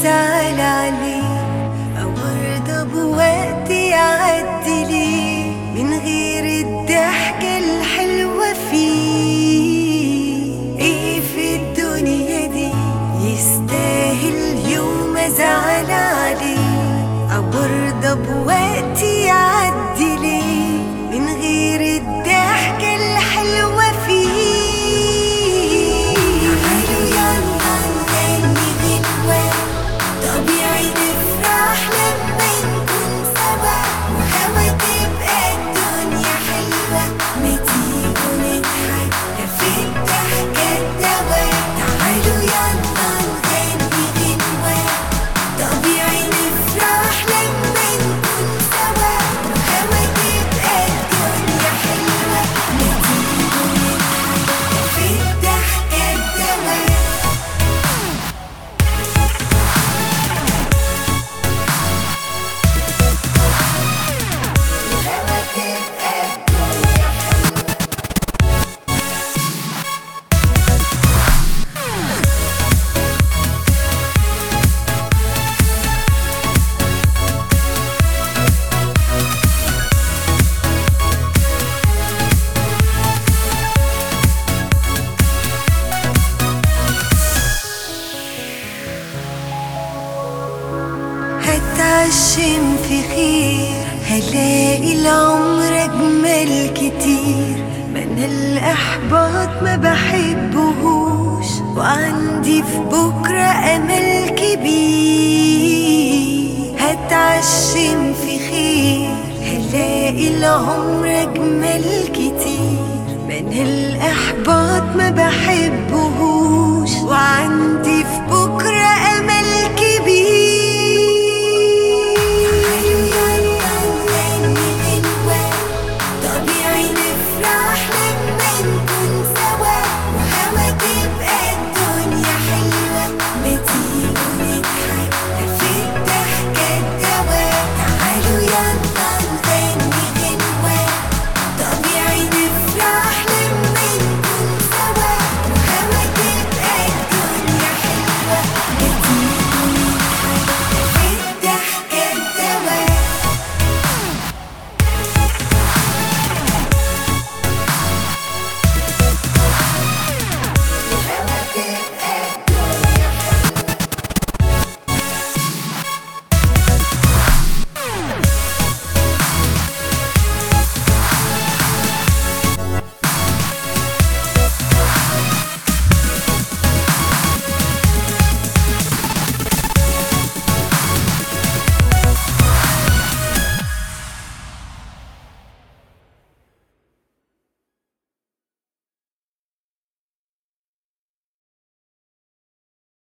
زعل عليه أو أرضى بوقت يعدي ليه من غير الضحكة الحلوة فيه. إيه في الدنيا دي يستاهل يوم أزعل عليه أو أرضى بوقت يعدي ليه من غير الضحكة الحلوة فيه. طبيعي نفرح لما نكون سوا وهوا تبقى الدنيا حلوة، ما تيجوا نضحك في الضحكة الدوا. تعالوا يلا نغني غنوة، طبيعي نفرح لما نكون سوا وهوا تبقى الدنيا حلوة، ما تيجوا نضحك في الضحكة الدوا. هتعشم في خير، هلاقي العمر أجمل كتير. ما أنا الإحباط ما بحبهوش، وعندي في بكرة أمل كبير. هتعشم في خير، هلاقي العمر أجمل كتير. ما أنا الإحباط ما بحبهوش،